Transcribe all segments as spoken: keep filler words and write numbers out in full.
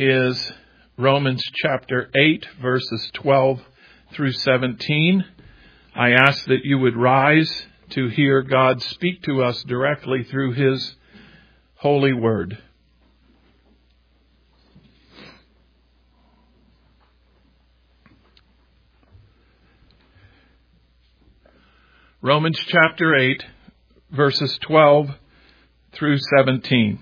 is Romans chapter eight, verses twelve through seventeen. I ask that you would rise to hear God speak to us directly through His holy word. Romans chapter eight, verses twelve through seventeen.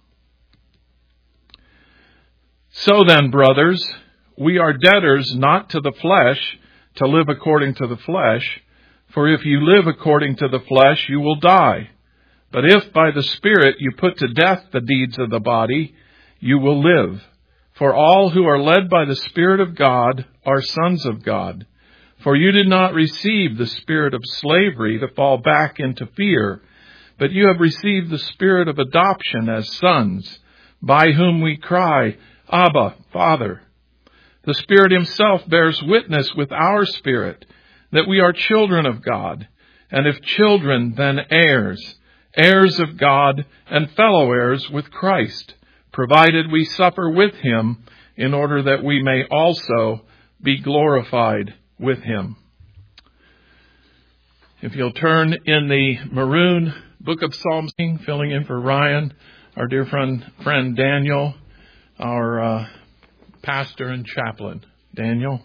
So then, brothers, we are debtors not to the flesh, to live according to the flesh. For if you live according to the flesh, you will die. But if by the Spirit you put to death the deeds of the body, you will live. For all who are led by the Spirit of God are sons of God. For you did not receive the spirit of slavery to fall back into fear, but you have received the Spirit of adoption as sons, by whom we cry, Abba, Father. The Spirit Himself bears witness with our spirit that we are children of God, and if children, then heirs, heirs of God and fellow heirs with Christ, provided we suffer with Him, in order that we may also be glorified with Him. If you'll turn in the maroon book of Psalms, filling in for Ryan, our dear friend, friend Daniel, our uh, pastor and chaplain. Daniel.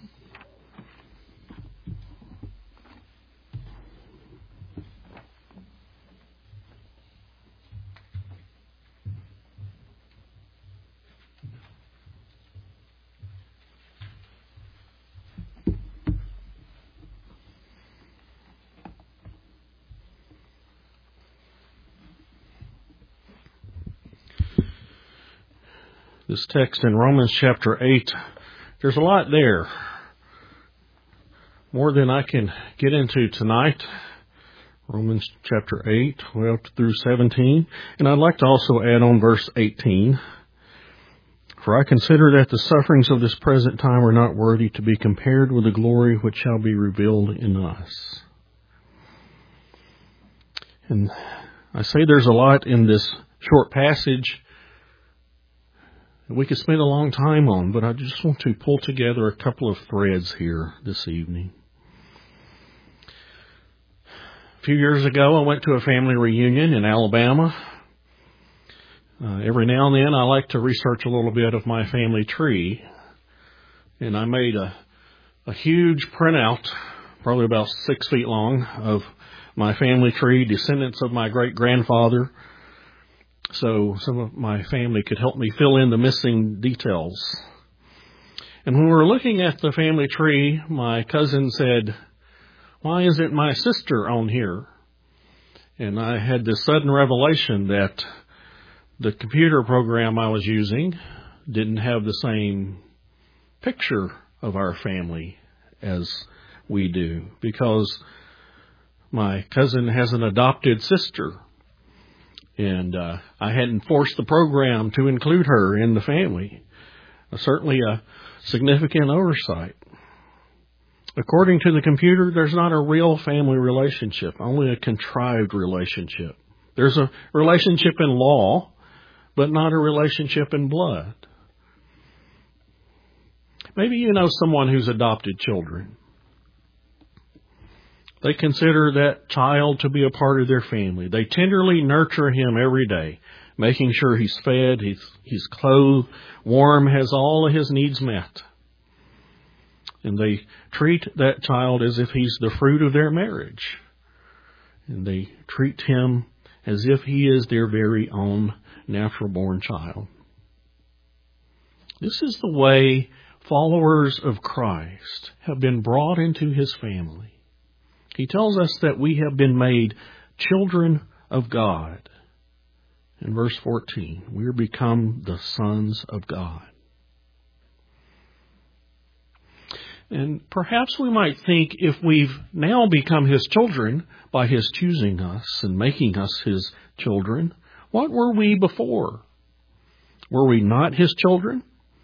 This text in Romans chapter eight, there's a lot there. More than I can get into tonight. Romans chapter eight, twelve through seventeen. And I'd like to also add on verse eighteen. For I consider that the sufferings of this present time are not worthy to be compared with the glory which shall be revealed in us. And I say there's a lot in this short passage we could spend a long time on, but I just want to pull together a couple of threads here this evening. A few years ago, I went to a family reunion in Alabama. Uh, every now and then, I like to research a little bit of my family tree, and I made a, a huge printout, probably about six feet long, of my family tree, descendants of my great-grandfather, so some of my family could help me fill in the missing details. And when we were looking at the family tree, my cousin said, "Why isn't my sister on here?" And I had this sudden revelation that the computer program I was using didn't have the same picture of our family as we do, because my cousin has an adopted sister. And uh, I hadn't forced the program to include her in the family. Uh, certainly a significant oversight. According to the computer, there's not a real family relationship, only a contrived relationship. There's a relationship in law, but not a relationship in blood. Maybe you know someone who's adopted children. They consider that child to be a part of their family. They tenderly nurture him every day, making sure he's fed, he's, he's clothed, warm, has all of his needs met. And they treat that child as if he's the fruit of their marriage. And they treat him as if he is their very own natural-born child. This is the way followers of Christ have been brought into His family. He tells us that we have been made children of God. In verse fourteen, we are become the sons of God. And perhaps we might think, if we've now become His children by His choosing us and making us His children, what were we before? Were we not His children?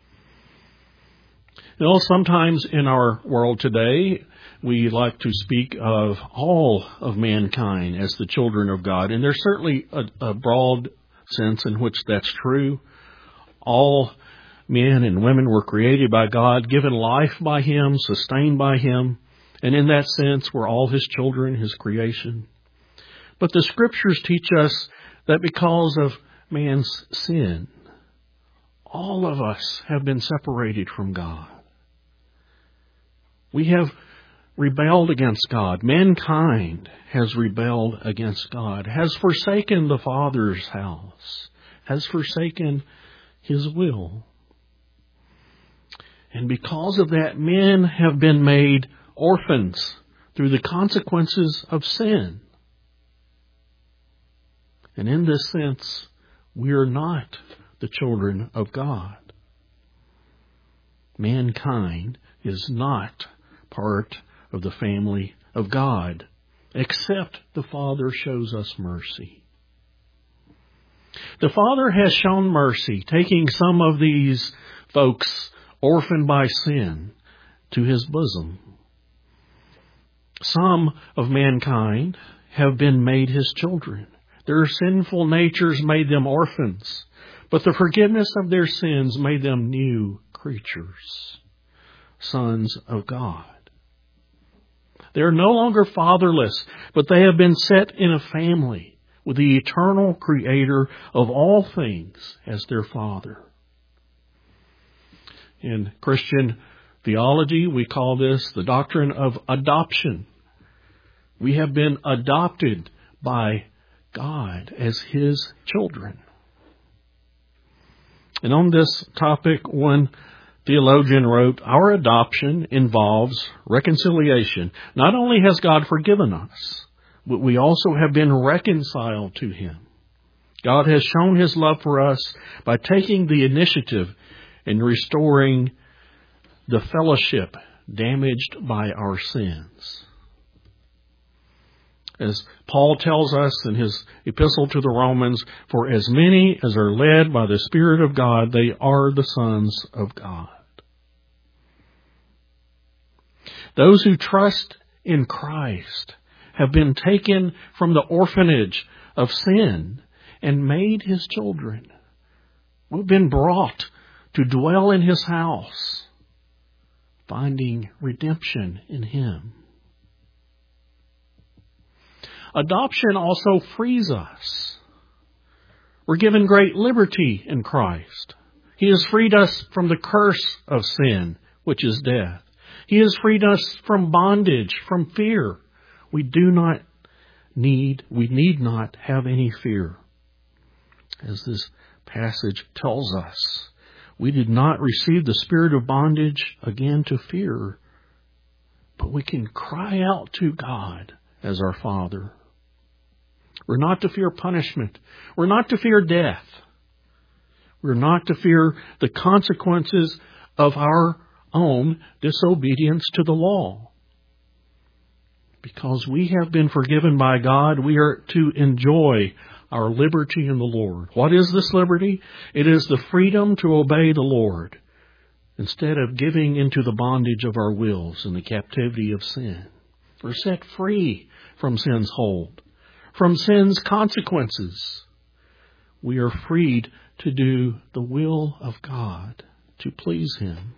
You know, sometimes in our world today, we like to speak of all of mankind as the children of God. And there's certainly a, a broad sense in which that's true. All men and women were created by God, given life by Him, sustained by Him, and in that sense we're all His children, His creation. But the Scriptures teach us that because of man's sin, all of us have been separated from God. We have rebelled against God. Mankind has rebelled against God, has forsaken the Father's house, has forsaken His will. And because of that, men have been made orphans through the consequences of sin. And in this sense, we are not the children of God. Mankind is not part of the family of God, except the Father shows us mercy. The Father has shown mercy, taking some of these folks orphaned by sin to His bosom. Some of mankind have been made His children. Their sinful natures made them orphans, but the forgiveness of their sins made them new creatures, sons of God. They are no longer fatherless, but they have been set in a family with the eternal Creator of all things as their Father. In Christian theology, we call this the doctrine of adoption. We have been adopted by God as His children. And on this topic, one theologian wrote, our adoption involves reconciliation. Not only has God forgiven us, but we also have been reconciled to Him. God has shown His love for us by taking the initiative in restoring the fellowship damaged by our sins. As Paul tells us in his epistle to the Romans, for as many as are led by the Spirit of God, they are the sons of God. Those who trust in Christ have been taken from the orphanage of sin and made His children. We've been brought to dwell in His house, finding redemption in Him. Adoption also frees us. We're given great liberty in Christ. He has freed us from the curse of sin, which is death. He has freed us from bondage, from fear. We do not need, we need not have any fear. As this passage tells us, we did not receive the spirit of bondage again to fear, but we can cry out to God as our Father. We're not to fear punishment. We're not to fear death. We're not to fear the consequences of our own disobedience to the law. Because we have been forgiven by God, we are to enjoy our liberty in the Lord. What is this liberty? It is the freedom to obey the Lord instead of giving into the bondage of our wills and the captivity of sin. We're set free from sin's hold, from sin's consequences. We are freed to do the will of God, to please Him.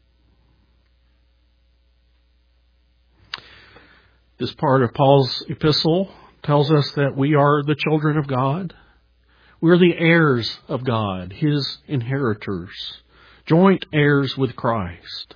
This part of Paul's epistle tells us that we are the children of God. We're the heirs of God, His inheritors, joint heirs with Christ.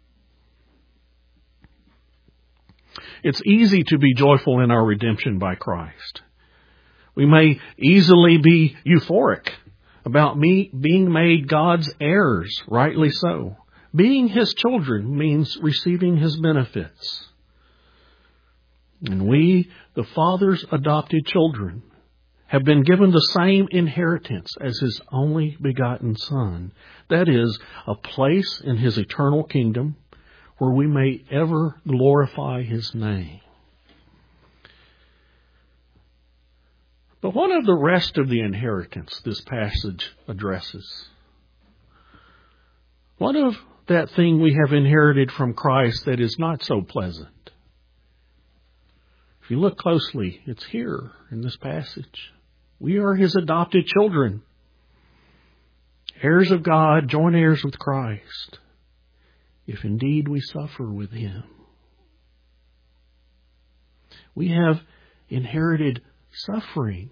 It's easy to be joyful in our redemption by Christ. We may easily be euphoric about me being made God's heirs, rightly so. Being His children means receiving His benefits. And we, the Father's adopted children, have been given the same inheritance as His only begotten Son. That is, a place in His eternal kingdom where we may ever glorify His name. But what of the rest of the inheritance this passage addresses? What of that thing we have inherited from Christ that is not so pleasant? If you look closely, it's here in this passage. We are His adopted children. heirs of God, joint heirs with Christ, if indeed we suffer with Him. We have inherited suffering.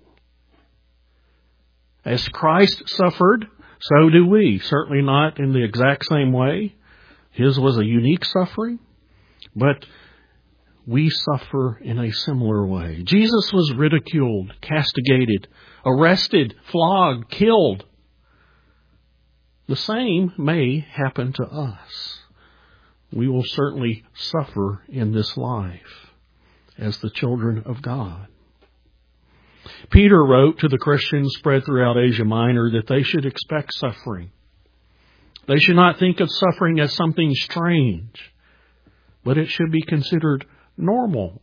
As Christ suffered, so do we. Certainly not in the exact same way. His was a unique suffering, but we suffer in a similar way. Jesus was ridiculed, castigated, arrested, flogged, killed. The same may happen to us. We will certainly suffer in this life as the children of God. Peter wrote to the Christians spread throughout Asia Minor that they should expect suffering. They should not think of suffering as something strange, but it should be considered normal.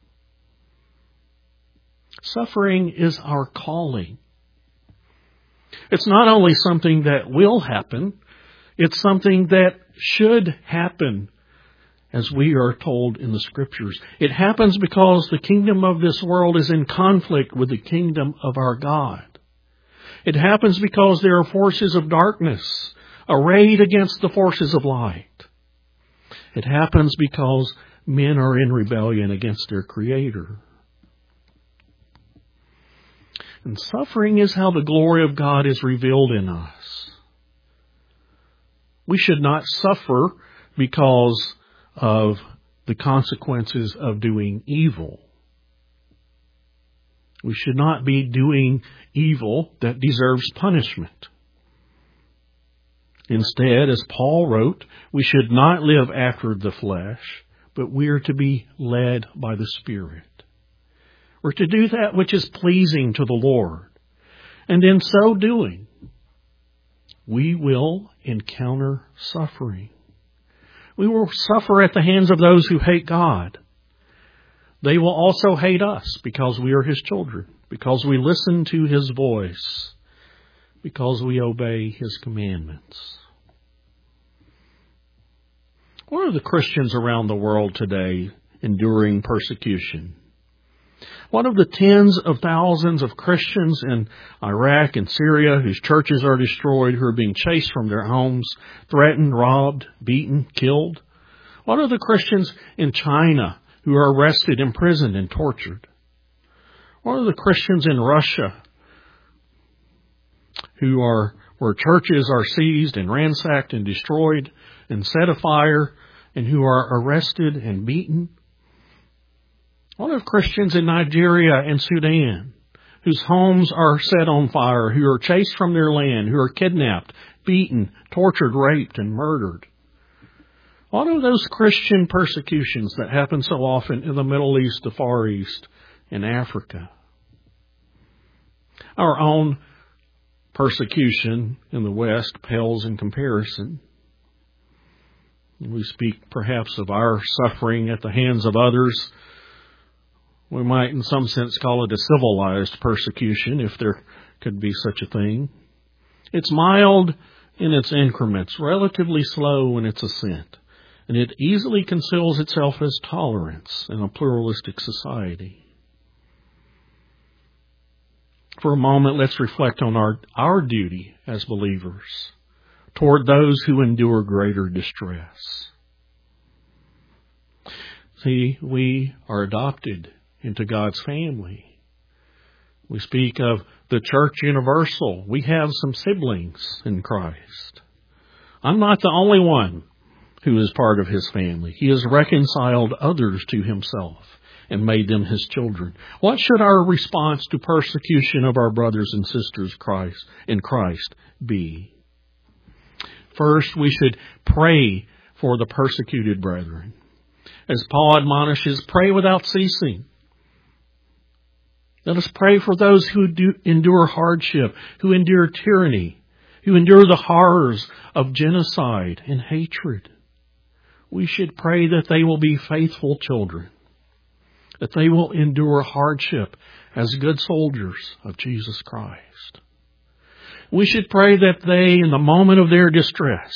Suffering is our calling. It's not only something that will happen, it's something that should happen, as we are told in the Scriptures. It happens because the kingdom of this world is in conflict with the kingdom of our God. It happens because there are forces of darkness arrayed against the forces of light. It happens because men are in rebellion against their Creator. And suffering is how the glory of God is revealed in us. We should not suffer because of the consequences of doing evil. We should not be doing evil that deserves punishment. Instead, as Paul wrote, we should not live after the flesh, but we are to be led by the Spirit. We're to do that which is pleasing to the Lord. And in so doing, we will encounter suffering. We will suffer at the hands of those who hate God. They will also hate us because we are His children, because we listen to His voice, because we obey His commandments. What are the Christians around the world today enduring persecution? One of the tens of thousands of Christians in Iraq and Syria whose churches are destroyed, who are being chased from their homes, threatened, robbed, beaten, killed? What are the Christians in China who are arrested, imprisoned, and tortured? What are the Christians in Russia who are where churches are seized and ransacked and destroyed and set afire, and who are arrested and beaten? What of Christians in Nigeria and Sudan, whose homes are set on fire, who are chased from their land, who are kidnapped, beaten, tortured, raped, and murdered? What of those Christian persecutions that happen so often in the Middle East, the Far East, and Africa? Our own persecution in the West pales in comparison. We speak perhaps of our suffering at the hands of others. We might in some sense call it a civilized persecution, if there could be such a thing. It's mild in its increments, relatively slow in its ascent, and it easily conceals itself as tolerance in a pluralistic society. For a moment, let's reflect on our, our duty as believers toward those who endure greater distress. See, we are adopted into God's family. We speak of the church universal. We have some siblings in Christ. I'm not the only one who is part of His family. He has reconciled others to Himself and made them His children. What should our response to persecution of our brothers and sisters Christ in Christ be? First, we should pray for the persecuted brethren. As Paul admonishes, pray without ceasing. Let us pray for those who do endure hardship, who endure tyranny, who endure the horrors of genocide and hatred. We should pray that they will be faithful children, that they will endure hardship as good soldiers of Jesus Christ. We should pray that they, in the moment of their distress,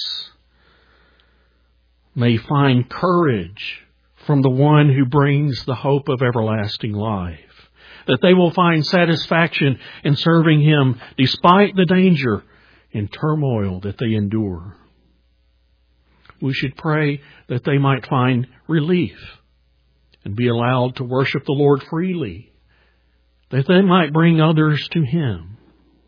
may find courage from the one who brings the hope of everlasting life. That they will find satisfaction in serving Him despite the danger and turmoil that they endure. We should pray that they might find relief and be allowed to worship the Lord freely, that they might bring others to Him.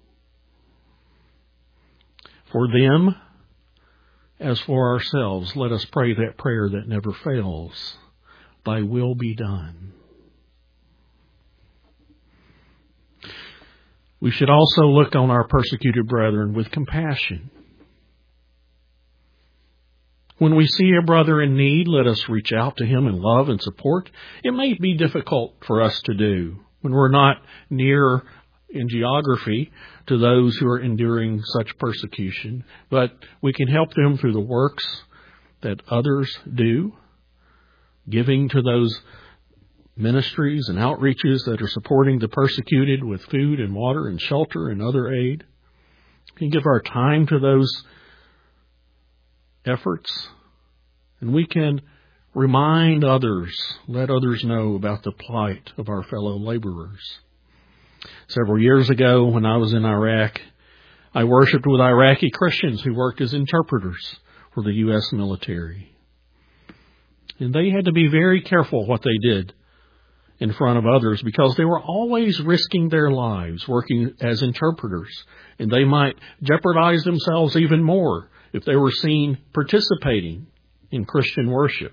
For them, as for ourselves, let us pray that prayer that never fails. Thy will be done. We should also look on our persecuted brethren with compassion. When we see a brother in need, let us reach out to him in love and support. It may be difficult for us to do when we're not near in geography to those who are enduring such persecution, but we can help them through the works that others do, giving to those ministries and outreaches that are supporting the persecuted with food and water and shelter and other aid. We can give our time to those efforts, and we can remind others, let others know about the plight of our fellow laborers. Several years ago, when I was in Iraq, I worshiped with Iraqi Christians who worked as interpreters for the U S military. And they had to be very careful what they did in front of others because they were always risking their lives working as interpreters, and they might jeopardize themselves even more if they were seen participating in Christian worship,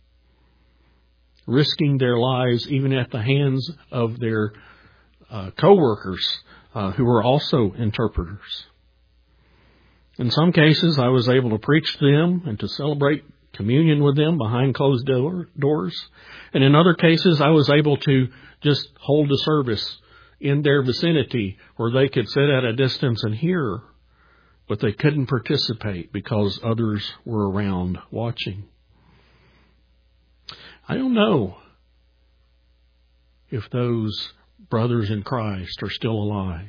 risking their lives even at the hands of their uh, co-workers uh, who were also interpreters. In some cases, I was able to preach to them and to celebrate communion with them behind closed door, doors. And in other cases, I was able to just hold a service in their vicinity where they could sit at a distance and hear, but they couldn't participate because others were around watching. I don't know if those brothers in Christ are still alive,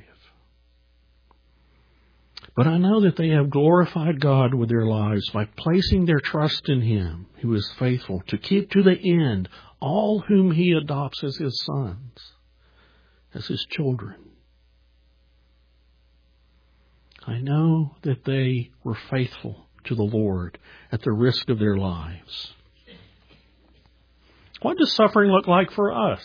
but I know that they have glorified God with their lives by placing their trust in Him, who is faithful to keep to the end all whom He adopts as His sons, as His children. I know that they were faithful to the Lord at the risk of their lives. What does suffering look like for us?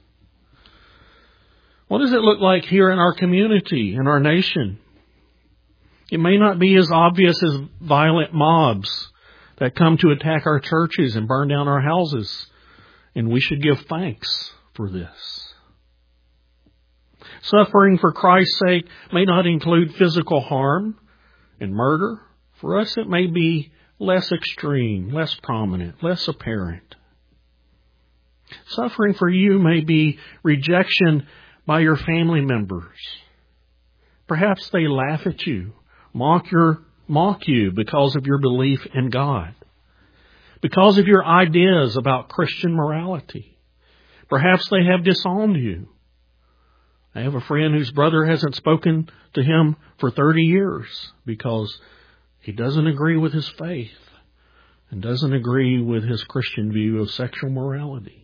What does it look like here in our community, in our nation? It may not be as obvious as violent mobs that come to attack our churches and burn down our houses, and we should give thanks for this. Suffering for Christ's sake may not include physical harm and murder. For us, it may be less extreme, less prominent, less apparent. Suffering for you may be rejection by your family members. Perhaps they laugh at you, mock your, mock you because of your belief in God, because of your ideas about Christian morality. Perhaps they have disowned you. I have a friend whose brother hasn't spoken to him for thirty years because he doesn't agree with his faith and doesn't agree with his Christian view of sexual morality.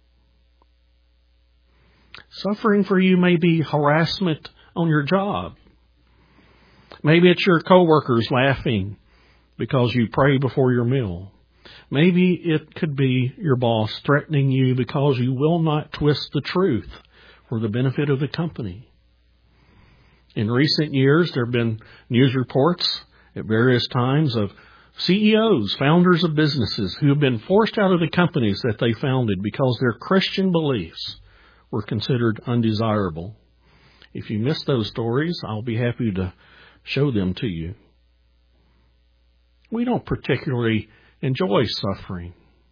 Suffering for you may be harassment on your job. Maybe it's your coworkers laughing because you pray before your meal. Maybe it could be your boss threatening you because you will not twist the truth for the benefit of the company. In recent years, there have been news reports at various times of C E Os, founders of businesses, who have been forced out of the companies that they founded because their Christian beliefs were considered undesirable. If you missed those stories, I'll be happy to show them to you. We don't particularly enjoy suffering.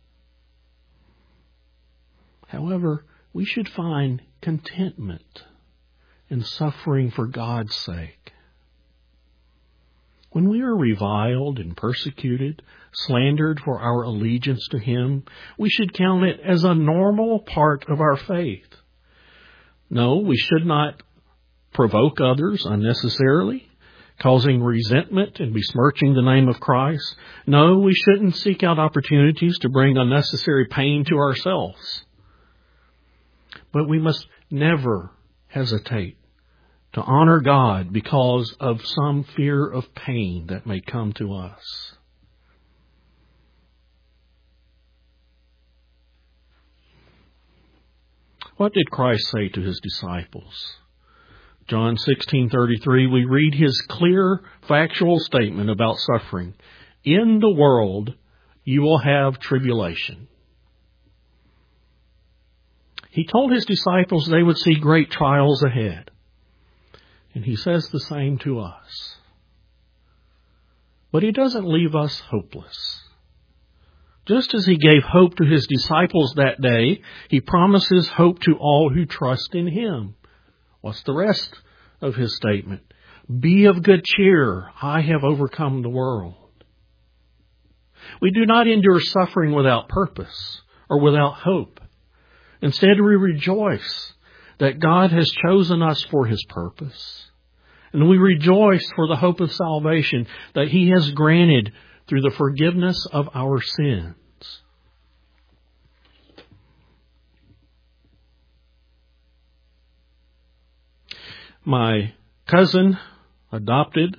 However, we should find contentment in suffering for God's sake. When we are reviled and persecuted, slandered for our allegiance to Him, we should count it as a normal part of our faith. No, we should not provoke others unnecessarily, causing resentment and besmirching the name of Christ. No, we shouldn't seek out opportunities to bring unnecessary pain to ourselves. But we must never hesitate to honor God because of some fear of pain that may come to us. What did Christ say to his disciples? John sixteen thirty-three, we read his clear, factual statement about suffering. In the world, you will have tribulation. He told his disciples they would see great trials ahead. And he says the same to us. But he doesn't leave us hopeless. Just as he gave hope to his disciples that day, he promises hope to all who trust in him. What's the rest of his statement? Be of good cheer. I have overcome the world. We do not endure suffering without purpose or without hope. Instead, we rejoice that God has chosen us for his purpose. And we rejoice for the hope of salvation that he has granted through the forgiveness of our sins. My cousin, adopted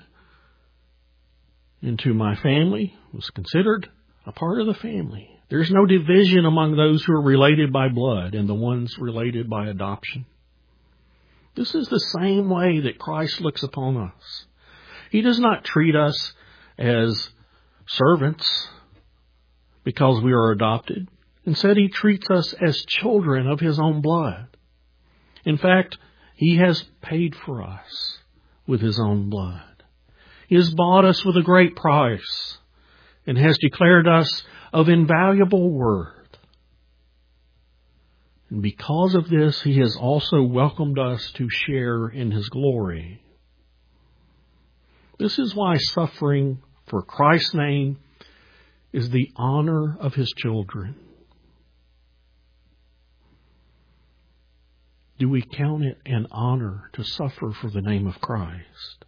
into my family, was considered a part of the family. There's no division among those who are related by blood and the ones related by adoption. This is the same way that Christ looks upon us. He does not treat us as servants because we are adopted. Instead, he treats us as children of his own blood. In fact, he has paid for us with his own blood. He has bought us with a great price and has declared us of invaluable worth. And because of this, he has also welcomed us to share in his glory. This is why suffering for Christ's name is the honor of his children. Do we count it an honor to suffer for the name of Christ?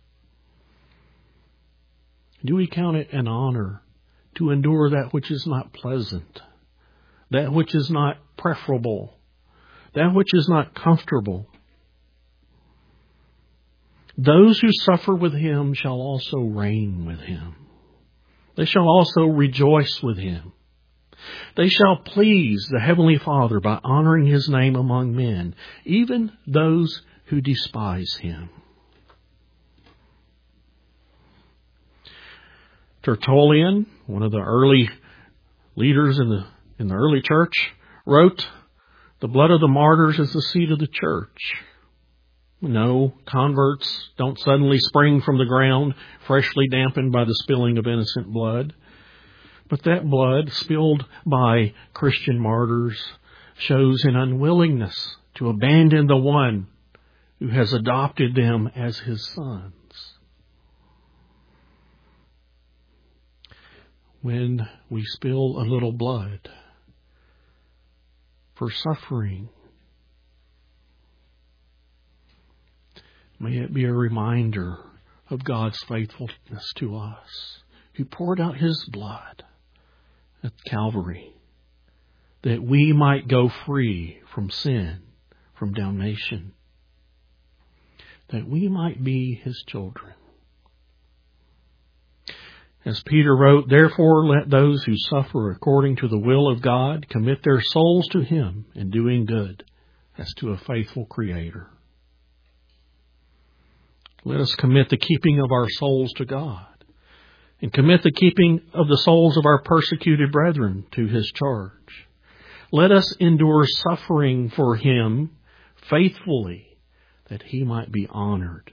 Do we count it an honor to endure that which is not pleasant, that which is not preferable, that which is not comfortable? Those who suffer with him shall also reign with him. They shall also rejoice with him. They shall please the Heavenly Father by honoring his name among men, even those who despise him. Tertullian, one of the early leaders in the in the early church, wrote, "The blood of the martyrs is the seed of the church." No, converts don't suddenly spring from the ground, freshly dampened by the spilling of innocent blood. But that blood spilled by Christian martyrs shows an unwillingness to abandon the one who has adopted them as his sons. When we spill a little blood for suffering, may it be a reminder of God's faithfulness to us, who poured out his blood at Calvary, that we might go free from sin, from damnation, that we might be his children. As Peter wrote, "Therefore let those who suffer according to the will of God commit their souls to him in doing good, as to a faithful Creator." Let us commit the keeping of our souls to God, and commit the keeping of the souls of our persecuted brethren to his charge. Let us endure suffering for him faithfully, that he might be honored,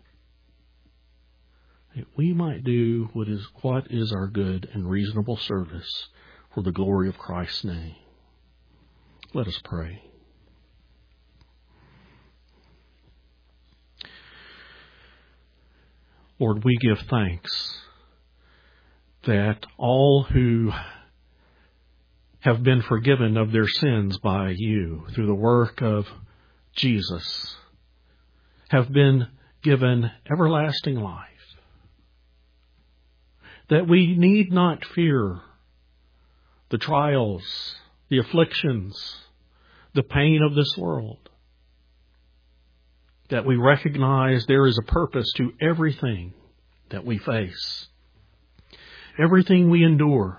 that we might do what is, what is our good and reasonable service for the glory of Christ's name. Let us pray. Lord, we give thanks that all who have been forgiven of their sins by you through the work of Jesus have been given everlasting life. That we need not fear the trials, the afflictions, the pain of this world. that we recognize there is a purpose to everything that we face, everything we endure.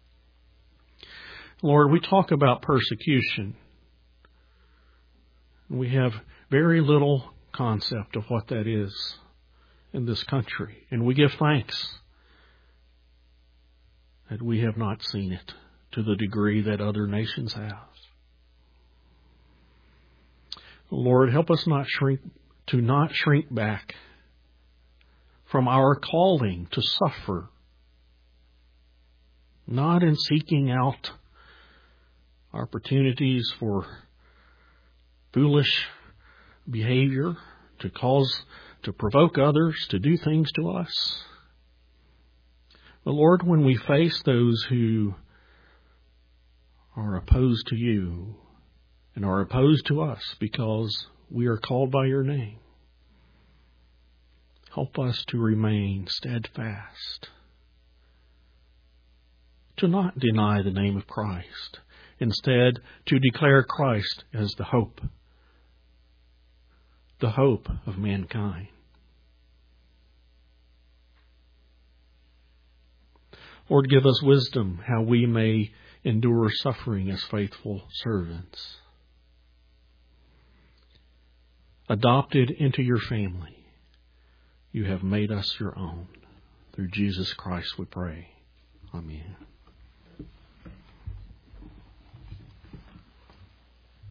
Lord, we talk about persecution. We have very little concept of what that is in this country, and we give thanks that we have not seen it to the degree that other nations have. Lord, help us not shrink to not shrink back from our calling to suffer, not in seeking out opportunities for foolish behavior to cause, to provoke others to do things to us. But Lord, when we face those who are opposed to you and are opposed to us because we are called by your name, help us to remain steadfast, to not deny the name of Christ, instead to declare Christ as the hope, the hope of mankind. Lord, give us wisdom how we may endure suffering as faithful servants. Adopted into your family, you have made us your own. Through Jesus Christ we pray. Amen.